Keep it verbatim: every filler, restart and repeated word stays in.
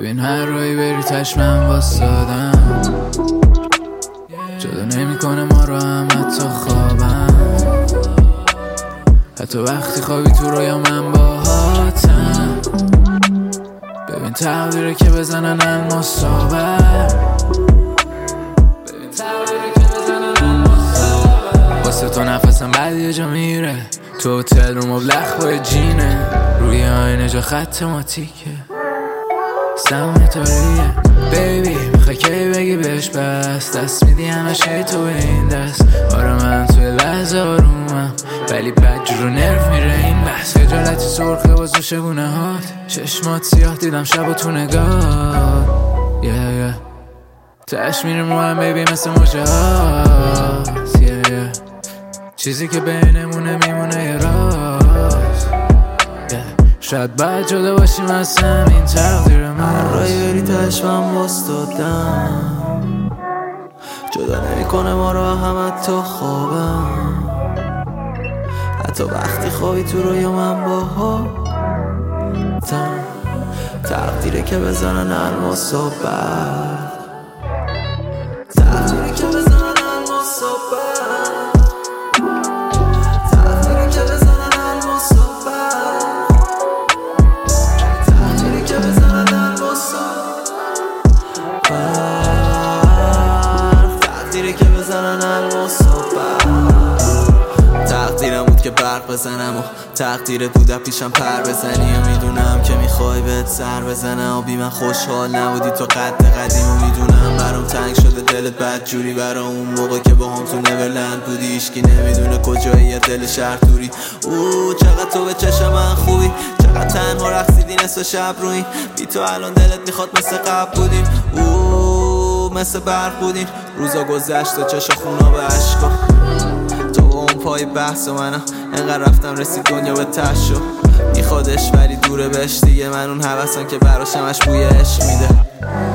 ببین هر رایی بری تش من واسادم، جدا نمی کنه ما رو هم حتی خوابم، حتی وقتی خوابی تو رویا من باهاتم. ببین تقدیره که بزنن المصابر، ببین تقدیره که بزنن المصابر. واسه تو نفسم بعد یه جا میره، تو هتل رو مبلخ با جینه، روی آینه جا خط ماتیکه، سمون تاریه. بیبی میخوای کی بگی بهش بس، دست میدی همش هی تو به این دست. آره من توی لحظه آرومم ولی بد رو نرف میره این بس. خجالتی سرخه باز رو شبونه هات، چشمات سیاه دیدم شب و تو نگاه. yeah, yeah. تش میره موهم بیبی مثل موجه هات. yeah, yeah. چیزی که بینمونه میمونه یه راست. yeah. شاید باید جدا باشیم از همین تقدیر من. رای بری تش من واسدادم، جدا نمی کنه ما رو هم حتی خوابم، حتی وقتی خوابی تو رویا من باهاتم. تقدیره که بزنن المصابر، تقدیره که بزنن المصابر، تقدیره که بزنن المصابر، تقدیره که بزنن المصابر، تقدیره که بزنن المصابر. تقدیرم بود که برق بزنم و تقدیرت بود پیشم پر بزنی، و میدونم که میخوای بهت سر بزنم و بی من خوشحال نبودی تو قد قدیم، و میدونم برام تنگ شده دلت بد جوری برا اون موقع که با هم تو نورلند بودی. ایشکی نمیدونه کجایی دل شهر توری. اوه چقدر تو به چشم من خوبی، چقدر تنها رقصیدی نصف شب روی بی تو الان دلت میخواد مثل قبل بودیم. اوه مثل برق بودیم روزا گذشت و چشا خونا به عشقا، پای بحث و منم انقدر رفتم رسید دنیا به تش شد. میخوادش ولی دوره بهش دیگه، من اون حوثم که براش همش بوی عشق میده.